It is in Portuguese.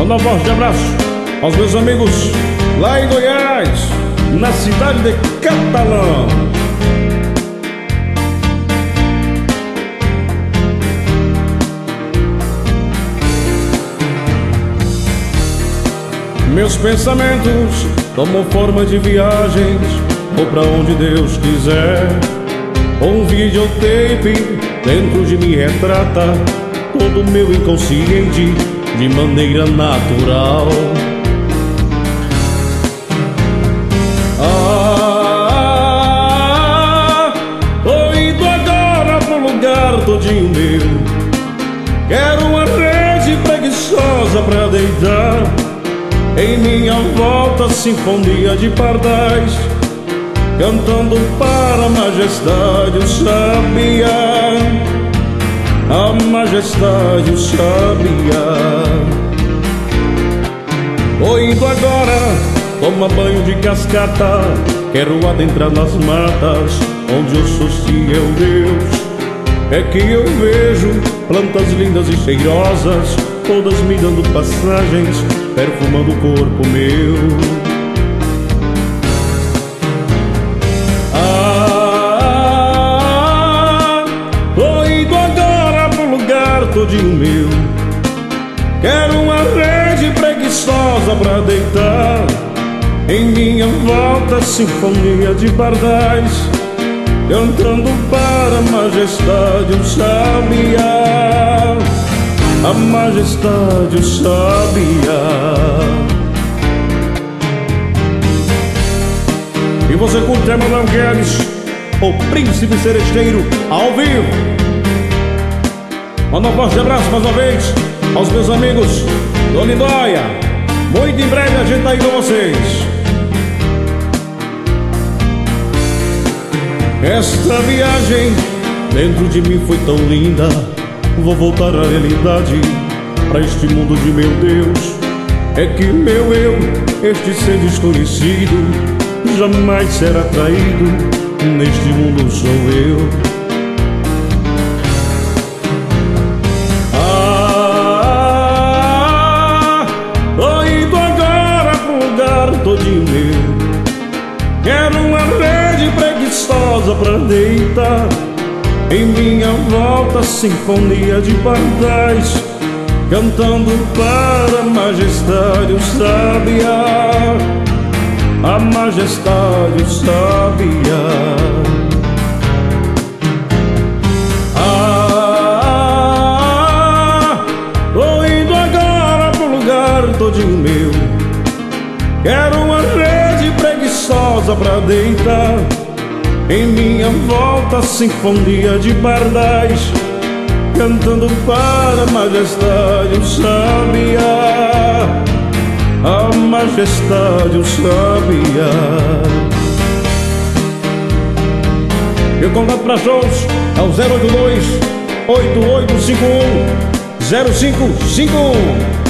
Manda um forte abraço aos meus amigos lá em Goiás, na cidade de Catalão. Meus pensamentos tomam forma de viagens, vou pra onde Deus quiser. Um videotape dentro de mim retrata todo o meu inconsciente de maneira natural. Tô indo agora pro lugar todinho meu. Quero uma rede preguiçosa pra deitar. Em minha volta, sinfonia de pardais, cantando para a majestade o sabiá, a majestade o sabiá. Tô indo agora tomar banho de cascata, quero adentrar nas matas, onde o socio é o Deus. É que eu vejo plantas lindas e cheirosas, todas me dando passagens, perfumando o corpo meu. Tô indo agora pro lugar todinho meu. Quero uma rede preguiçosa pra deitar. Em minha volta, sinfonia de pardais, cantando para a majestade o sabiá, a majestade o sabiá. E você curte Emanuel Guedes, o príncipe seresteiro, ao vivo. Manda um forte abraço mais uma vez aos meus amigos do Lindóia. Muito em breve a gente tá aí com vocês. Esta viagem dentro de mim foi tão linda. Vou voltar à realidade, pra este mundo de meu Deus. É que meu eu, este ser desconhecido, jamais será traído. Neste mundo sou eu. Tô indo agora pro lugar todinho meu. Quero uma rede preguiçosa pra deitar. Em minha volta, sinfonia de pardais, cantando para a majestade o sabiá, a majestade o sabiá. Tô indo agora pro lugar todinho meu. Quero uma rede preguiçosa pra deitar. Em minha volta, sinfonia de pardais, cantando para a majestade o sabiá, a majestade o sabiá. Meu contato para shows é o 082-8851-0551.